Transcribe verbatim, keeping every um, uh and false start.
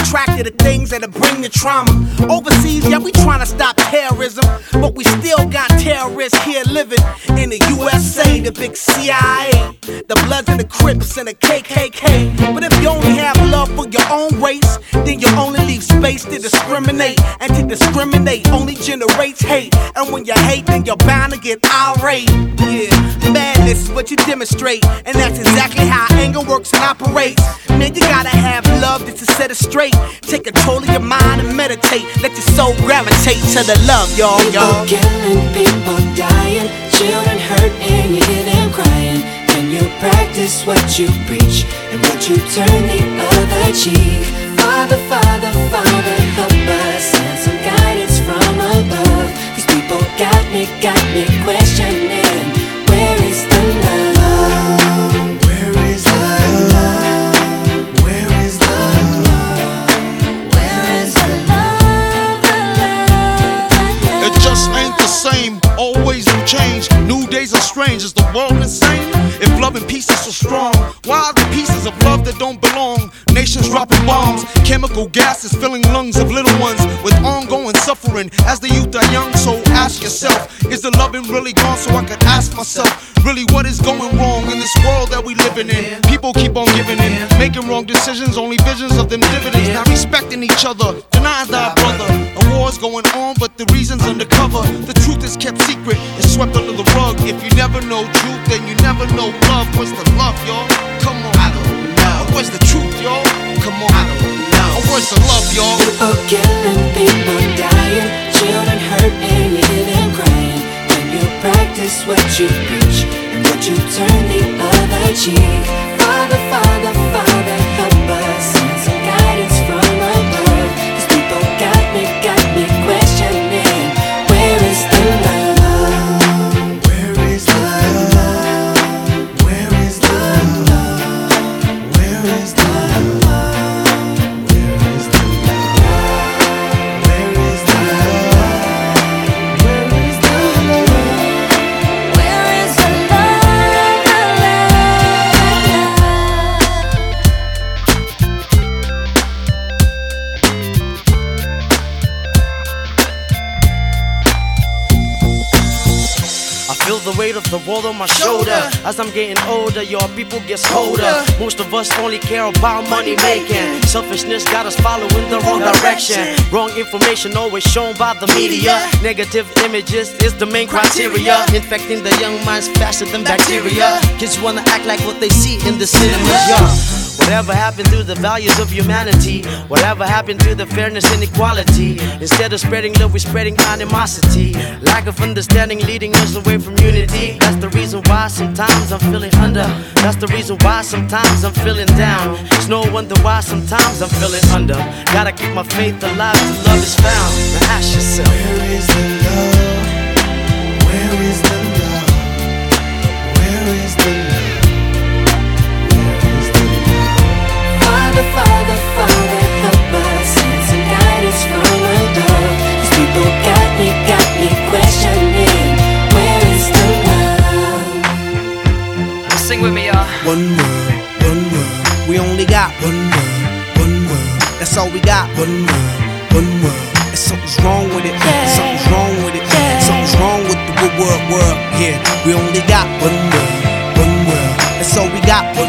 attracted to things that'll bring the trauma. Overseas, yeah, we trying to stop terrorism, but we still got terrorists here living in the U S A, the big C I A, the Bloods and the Crips and the K K K. But if you only have love for your own race, then you only leave space to discriminate, and to discriminate only generates hate. And when you hate, then you're bound to get irate. Yeah, madness is what you demonstrate, and that's exactly how anger works and operates. Man, you gotta have love just to set it straight. Take control of your mind and meditate. Let your soul gravitate to the love, y'all, y'all. People killing, people dying, children hurt and you hear them crying. When you practice what you preach and what you turn the other cheek. Father, Father, Father, help us, send some guidance from above. These people got me, got me questioning, where is the love? Where is the love? Where is the love? Where is the love? The love, the love? It just ain't the same, always new change. New days are strange, is the world insane? If love and peace is so strong, why are the pieces of love that don't belong? Nations dropping bombs, chemical gases filling lungs of little ones with ongoing suffering as the youth are young. So ask yourself, is the loving really gone? So I could ask myself, really what is going wrong in this world that we living in? People keep on giving in, making wrong decisions, only visions of them dividends. Not respecting each other, denying thy brother. A war's going on, but the reason's undercover. The truth is kept secret, it's swept under the rug. If you never know truth, then you never know love. Where's the love, y'all? Come on. I don't know. Where's the truth, y'all? Come on. I don't know. Where's the love, y'all? People killing, people dying, children hurt and you hear them crying. When you practice what you preach and what you turn the other cheek. Father, Father, Father, help us, send some guidance from above. These people got me, got me questioning, where is the love? Where is the love? Where is the love? Where is the love? Where is the love? Where is the love? Where is the love? Where is the love? I feel the weight of the world on my shoulder. As I'm getting older, your people get colder. Most of us only care about money making. Selfishness got us following the wrong direction. Wrong information always shown by the media. Negative images is the main criteria. Infecting the young minds faster than bacteria. Kids wanna act like what they see in the cinemas, yeah. Whatever happened to the values of humanity? Whatever happened to the fairness and equality? Instead of spreading love, we're spreading animosity. Lack of understanding leading us away from unity. That's the reason why sometimes I'm feeling under. That's the reason why sometimes I'm feeling down. It's no wonder why sometimes I'm feeling under. Gotta keep my faith alive till love is found. Now ask yourself, Where is the love? Where is the love? Where is the love? Father, Father, Father, help us, send some guidance from above. These people got me, got me questioning, where is the love? sing with me, y'all. One world, one world. We only got one world, one world. That's all we got. One world, one world. And something's wrong with it. Something's wrong with it. Something's wrong with the world, world. Yeah, we only got one world, one world. That's all we got. One